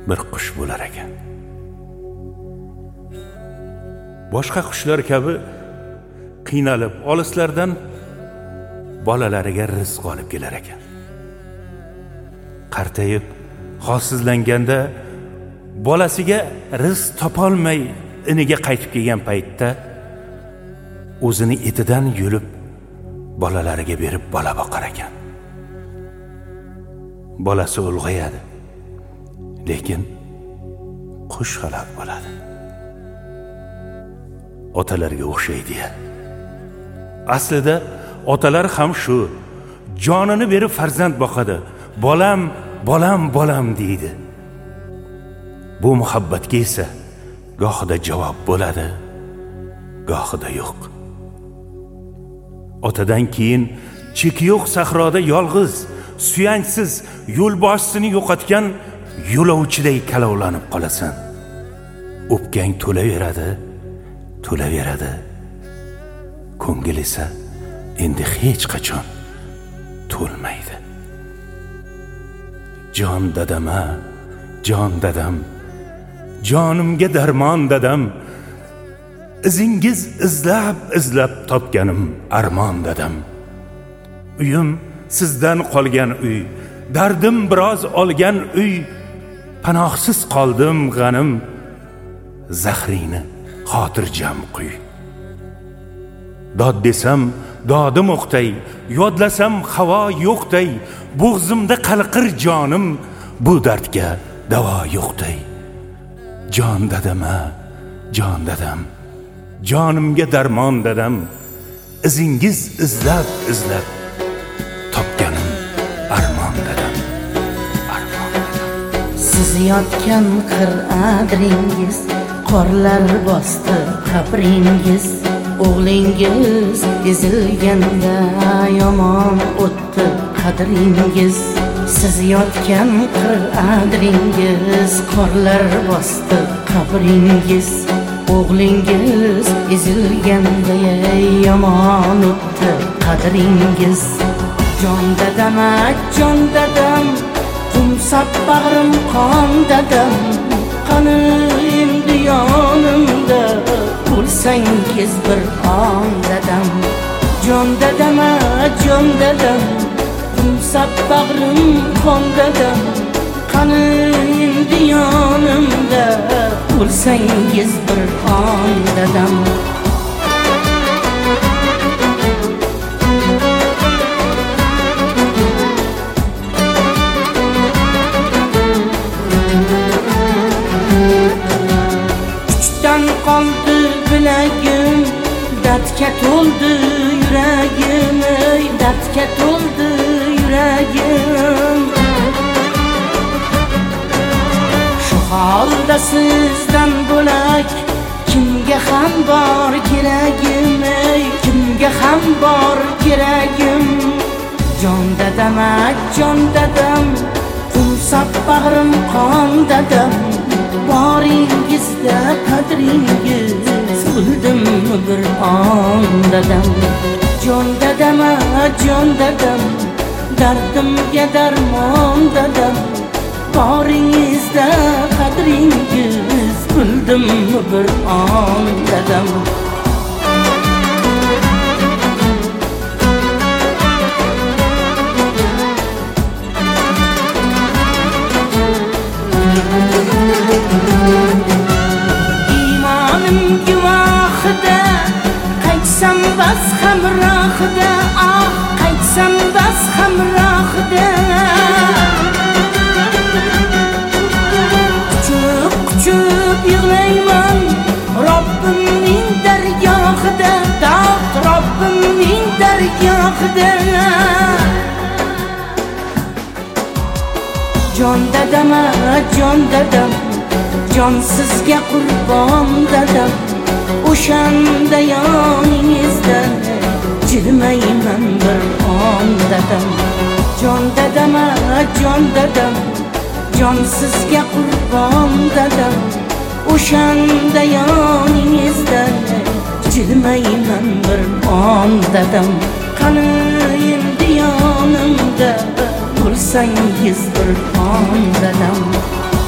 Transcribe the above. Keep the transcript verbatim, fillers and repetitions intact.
bir qush bo'lar ekan. Boshqa qushlar kabi qiynalib olislardan bolalariga rizq olib kelar ekan. Qartayib holsizlanganda bolasiga rizq topolmay iniga qaytib kelgan paytda o'zini etidan yulib bolalariga berib bola boqar ekan. Bolasi ulg'ayadi, lekin qush halok bo'ladi. Otalarga o'xshaydi ya. Aslida otalar ham shu, jonini berib farzand boqadi. Bolam, bolam, bolam deydi. Bu muhabbatga esa gohida javob bo'ladi, gohida yo'q. Otadan keyin cheki yo'q sahroda yolg'iz, suyanchsiz yo'lboshsini yo'qotgan yo'lovchiday kalovlanib qolasan. O'pkang to'laveradi, to'laveradi. Ko'ngil esa endi hech qachon to'lmaydi. Jon dadama, jon dadam, jonimga darmon dadam, izingiz izlab izlab topganim armon dadam. Uyim sizdan qolgan uy, dardim biroz olgan uy, panohsiz qoldim g'anim, zahrini xotirjam quy. Dod desam dodim o'qtay, yodlasam havo yo'qday, bo'g'zimda qalqir jonim, bu dardga davo yo'qday. Jon dadama, jon dadam, jonimga darmon dadam, izingiz izlab izlab topganim armon dadam, armon dadam. Siz yotgan qir'adringiz, qorlar bosdi qabringiz, o'g'lingiz ezilganda yomon o'tdi qadringiz. Siz yotgan qir'adringiz, qorlar bosdi qabringiz, o'g'lingiz ezilganda yomon o'tdi qadringiz. Jon dadam, jon dadam, qumsab bag'rim qon dadam, qani endi yonimda bo'lsangiz bir on dadam. Jon dadam, jon dadam, qumsab bag'rim qon dadam, qani endi yonimda bo'lsangiz bir on dadam. Kuchdan qoldi bilagim, dardga to'ldi yuragim, dardga to'ldi yuragim. Shu holda sizdan bo'lak kimga ham bor keragim, kimga ham bor keragim. Jon dadam, jon dadam, qumsab bag'rim qon dadam, boringizda qadringiz bildim bir on dadam. Jon dadam, jon dadam, dardimga darmon dadam, boringizda qadringiz bildim bir on dadam. Imonim guvohida qaytsam bas hamrohida, ah qaytsam bas hamrohida. Quchib quchib yig'layman Robbimning dargohida, dod Robbimning dargohida. Jon dadam, jon dadam, jon sizga qurbon dadam, o'shanda yoningizda jilmayman bir on dadam. Jon dadam, jon dadam, jon sizga qurbon dadam, o'shanda yoningizda jilmayman bir on dadam. Qani endi yonimda bo'lsangiz bir on dadam.